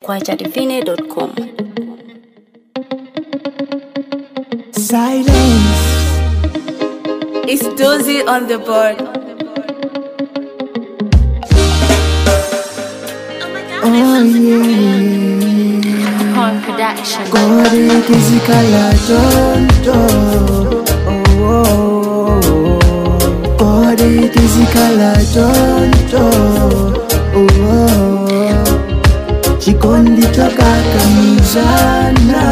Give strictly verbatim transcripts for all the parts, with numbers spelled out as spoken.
kwacha divine dot com. Silence. It's Dozy on the board. Oh yeah. Horn Production. Kore kizikala tonto. Oh oh. Kore kizikala tonto. Oh oh. Chikondi toka kamizana.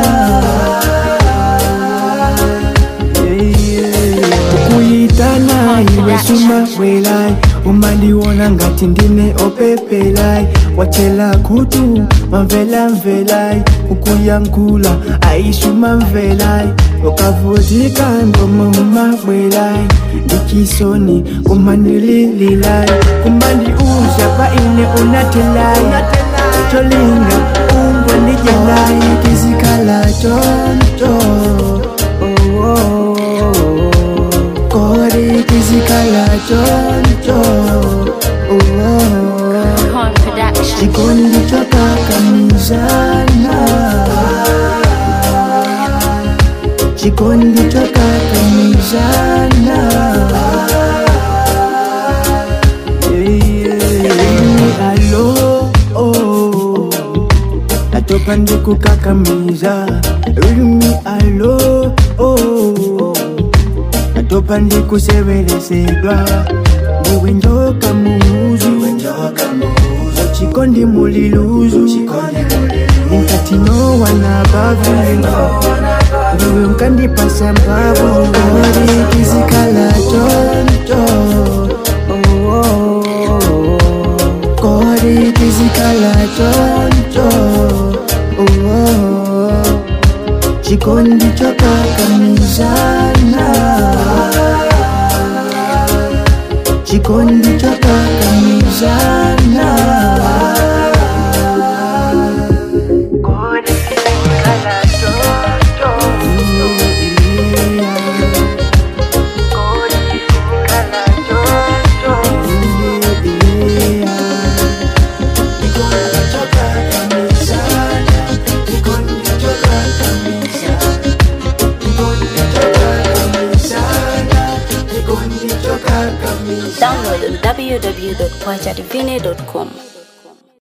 Kuyitana iwe suma welai. Umaliona ngati ndine opepelai. Watela kutu mamvela mvelai. Ukuyankula aishuma mvelai. Okavutika ngoma umabwelai. Dikisoni kumanilililai. Kumandi uja pa ine unatelai. Cholinga ungwe nijelai. Kizikala tonto. Oh oh. Kore kizikala tonto. Oh oh. Horn Production. Chikondi toka kamizana. Chikondi toka kamizana. Yeah, alo, oh. Atopa ndiku kakamiza. Rumi alo, oh. Atopa ndiku sebelesedwa. Niwe njoka muzu. Chikondi muliluzu. Nkati no wana bavu. Niwe mkandi pasambavu. Kore kizikala tonto. Oh oh. Kore kizikala tonto. Oh oh. Chikondi toka kamizana. Chikondi toka kamizana. Kore kizikala tonto. Kore kizikala tonto. Chikondi toka kamizana. Chikondi toka kamizana. Chikondi toka kamizana. Chikondi toka kamizana. Download on w w w dot kwacha divine dot com.